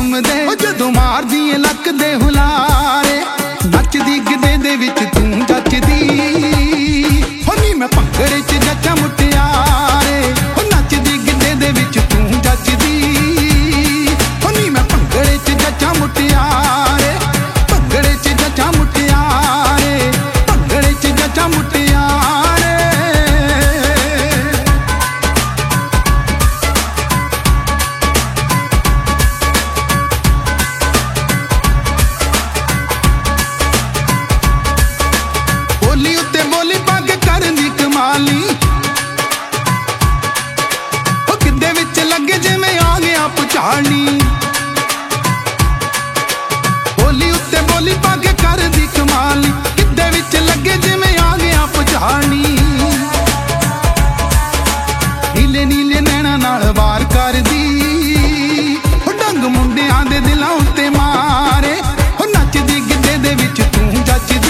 घूमदे जदों मारदी ए लक दे हुलारे नचदी गिद्धे दे विच तू जचदी हो नी मैं भंगड़े च जच्चा मुटियारे हो नचदी गिद्धे दे विच तू जचदी हो नी मैं भंगड़े च जच्चा मुटियारे भंगड़े च जच्चा मुटियारे भंगड़े च जच्चा मुटियारे बोली उत्ते बोली पग करदी कमाली ओ गिद्धे विच लगे जिवें आ गया पुचाली बोली उत्ते बोली पग करदी कमाली गिद्धे विच लगे जिवें आ गया पुचाली नीले नीले नैना नाल वार करदी ओ डंग मुंडियां दे दिलां उत्ते मारे ओ नचदी गिद्धे दे विच तू जचदी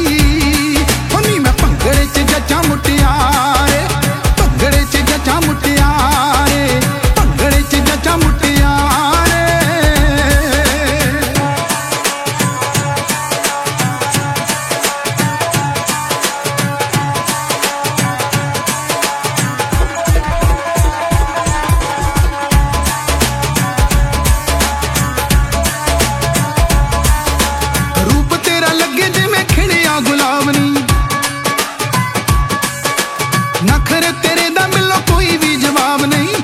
भंगड़े च जच्चा मुटियारे भंगड़े च जच्चा मुटियारे भंगड़े च जच्चा मुटियारे रूप तेरा लगे जिवें खिड़िया गुलाबनी नखरे तेरे दा मिलो कोई भी जवाब नहीं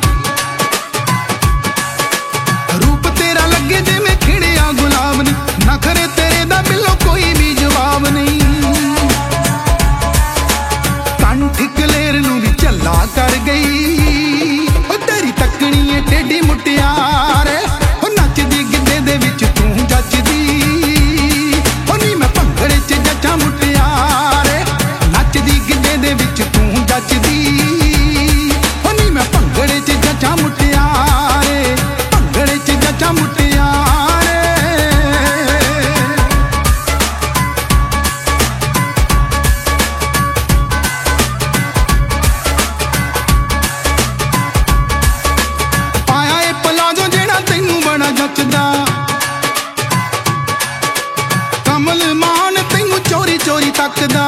रूप तेरा लगे जिवें खिड़िया गुलाब नहीं नखरे तेरे दा मिलो कोई भी जवाब नहीं कंठ कलेर नूं भी झल्ला कर गई ओ तेरी तकनी ए टेढ़ी मुटियारे ओ नचदी गिद्धे दे विच तू जचदी ओ नी मैं भंगड़े च जच्चा मुटियारे नचदी गिद्धे दे विच तू जचदी ओ नी मैं भंगड़े च जच्चा मुटियारे भंगड़े च जच्चा मुटियारे पाया ए पलाजो जेड़ा तैनू बड़ा जचदा कमल मान तैनू चोरी चोरी तकदा